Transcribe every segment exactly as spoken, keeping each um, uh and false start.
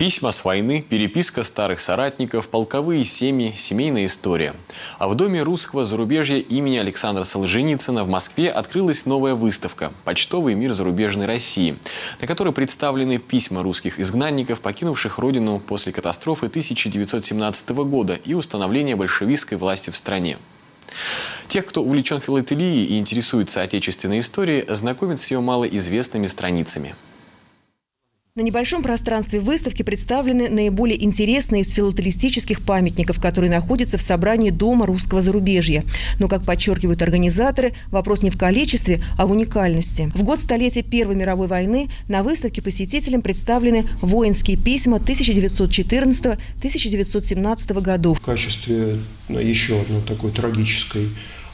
Письма с войны, переписка старых соратников, полковые семьи, семейная история. А в Доме русского зарубежья имени Александра Солженицына в Москве открылась новая выставка «Почтовый мир зарубежной России», на которой представлены письма русских изгнанников, покинувших родину после катастрофы тысяча девятьсот семнадцатого года и установления большевистской власти в стране. Тех, кто увлечен филателией и интересуется отечественной историей, знакомят с ее малоизвестными страницами. На небольшом пространстве выставки представлены наиболее интересные из филателистических памятников, которые находятся в собрании Дома русского зарубежья. Но, как подчеркивают организаторы, вопрос не в количестве, а в уникальности. В год столетия Первой мировой войны на выставке посетителям представлены воинские письма тысяча девятьсот четырнадцатого — тысяча девятьсот семнадцатого годов. В качестве еще одной такой трагической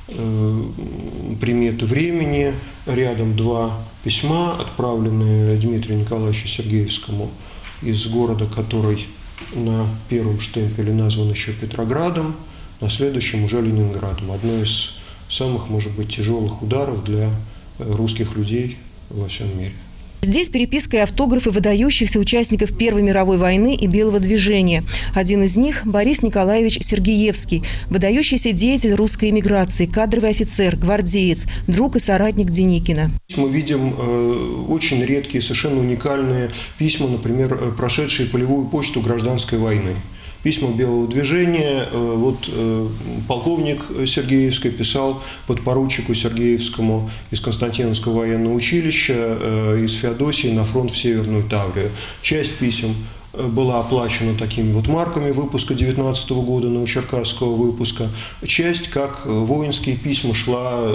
приметы времени рядом два письма, отправленные Дмитрию Николаевичу Сергеевскому из города, который на первом штемпеле назван еще Петроградом, на следующем уже Ленинградом. Одно из самых, может быть, тяжелых ударов для русских людей во всем мире. Здесь переписка и автографы выдающихся участников Первой мировой войны и Белого движения. Один из них – Борис Николаевич Сергеевский, выдающийся деятель русской эмиграции, кадровый офицер, гвардеец, друг и соратник Деникина. Мы видим э, очень редкие, совершенно уникальные письма, например, прошедшие полевую почту гражданской войны. Письма Белого движения. Вот полковник Сергеевский писал подпоручику Сергеевскому из Константиновского военного училища, из Феодосии на фронт в Северную Таврию. Часть писем была оплачена такими вот марками выпуска девятнадцатого года, новочеркасского выпуска. Часть, как воинские письма, шла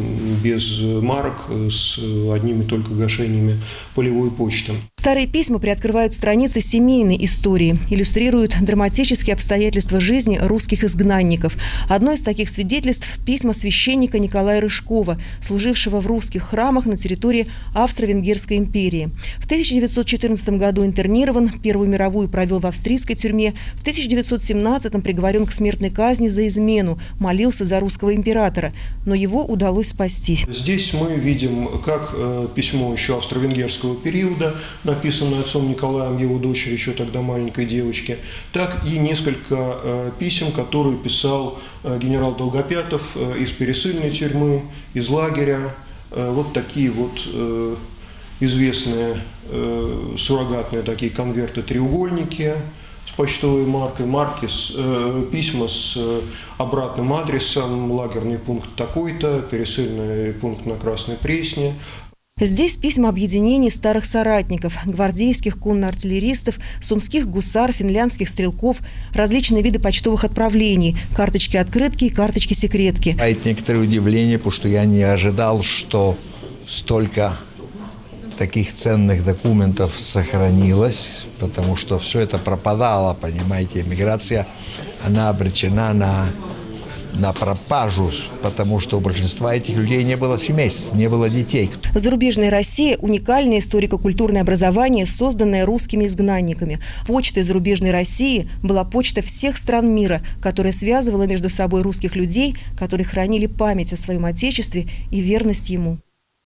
без марок, с одними только гашениями полевой почты. Старые письма приоткрывают страницы семейной истории, иллюстрируют драматические обстоятельства жизни русских изгнанников. Одно из таких свидетельств – письма священника Николая Рыжкова, служившего в русских храмах на территории Австро-Венгерской империи. В тысяча девятьсот четырнадцатом году интернирован, Первую мировую провел в австрийской тюрьме, в тысяча девятьсот семнадцатом приговорен к смертной казни за измену, молился за русского императора, но его удалось спасти. Здесь мы видим как письмо еще австро-венгерского периода, написанное отцом Николаем его дочери, еще тогда маленькой девочке, так и несколько э, писем, которые писал э, генерал Долгопятов э, из пересыльной тюрьмы, из лагеря. Э, вот такие вот э, известные э, суррогатные такие конверты-треугольники с почтовой маркой, марки, с, э, письма с э, обратным адресом, лагерный пункт такой-то, пересыльный пункт на Красной Пресне. Здесь письма объединений старых соратников, гвардейских конно-артиллеристов, сумских гусар, финляндских стрелков, различные виды почтовых отправлений, карточки-открытки и карточки-секретки. А это некоторое удивление, потому что я не ожидал, что столько таких ценных документов сохранилось, потому что все это пропадало, понимаете, эмиграция, она обречена на... на пропажу, потому что у большинства этих людей не было семейств, не было детей. Зарубежная Россия – уникальное историко-культурное образование, созданное русскими изгнанниками. Почтой зарубежной России была почта всех стран мира, которая связывала между собой русских людей, которые хранили память о своем отечестве и верность ему.